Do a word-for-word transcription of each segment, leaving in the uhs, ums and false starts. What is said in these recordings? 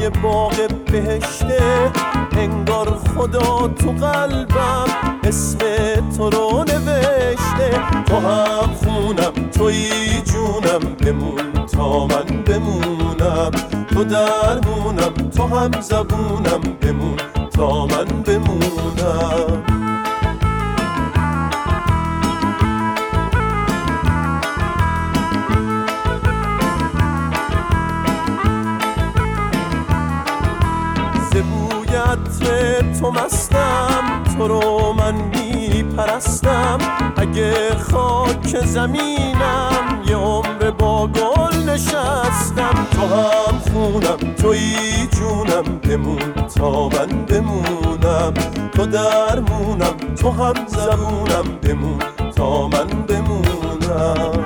هوای باغ بهشته، انگار خدا تو قلبم اسم تو رو نوشته. تو هم خونم توی جونم، بمون تا من بمونم. تو درمونم تو هم زبونم، بمون تا من بمونم. عطر تو مستم، تو رو من میپرستم. اگه خاک زمینم یه عمر با گل نشستم. تو هم خونم توی جونم، بمون تا من بمونم. تو درمونم تو هم زبونم، بمون تا من بمونم.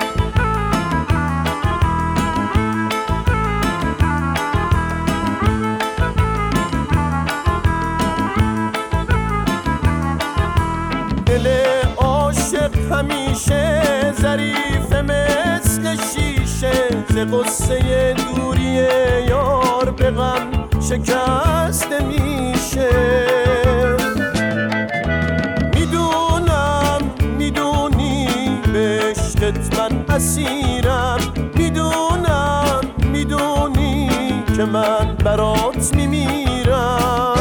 دل عاشق همیشه ظریف مثل شیشه، ز غصه دوری یار به غم شکسته میشه. میدونم میدونی به عشقت من اسیرم، میدونم میدونی که من برات میمیرم.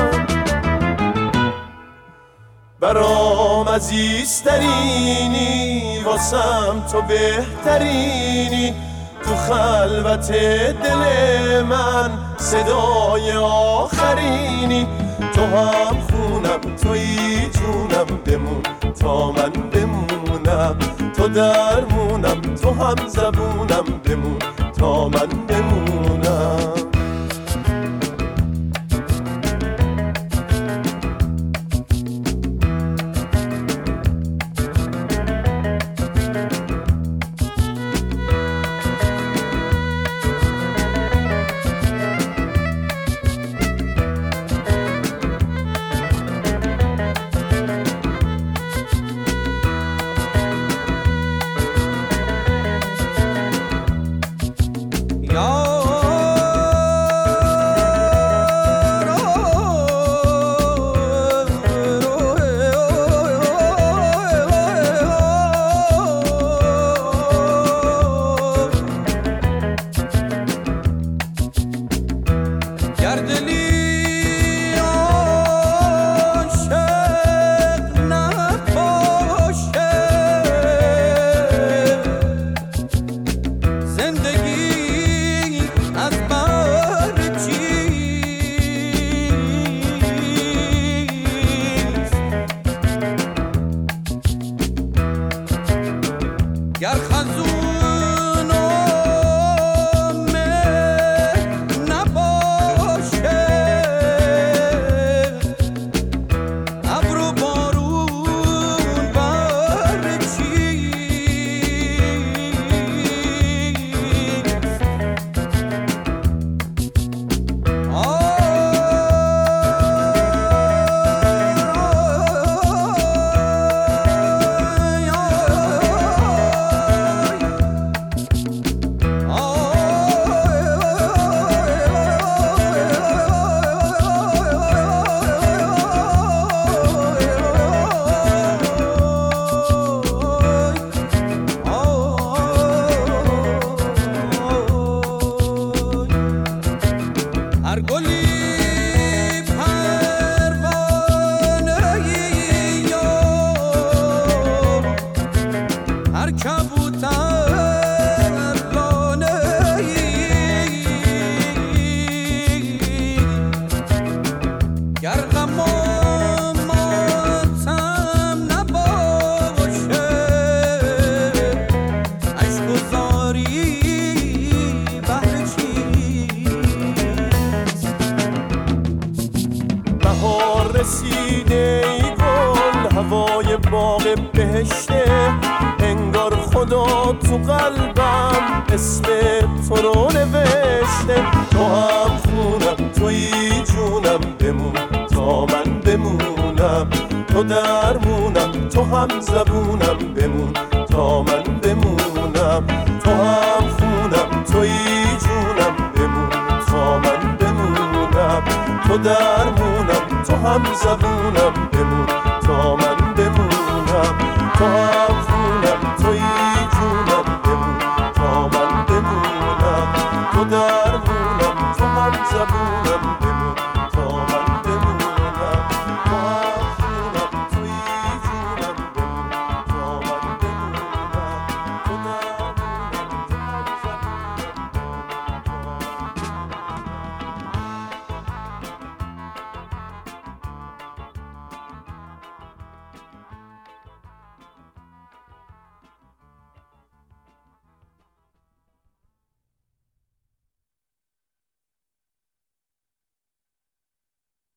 برام عزیزترینی، واسم تو بهترینی. تو خلوت دل من صدای آخرینی. تو هم خونم توی جونم، بمون تا من بمونم. تو درمونم تو هم زبونم، بمون تا من بمونم. رسیده ای گل، هوای باغ بهشته، انگار خدا تو قلبم اسم تو رو نوشته. تو هم خونم توی جونم، بمون تا من بمونم. تو درمونم تو هم زبونم، بمون تا من بمونم. تو هم خونم توی جونم، بمون تا من بمونم. تو درمونم، تو هم زبونم، بمون تا من بمونم. تو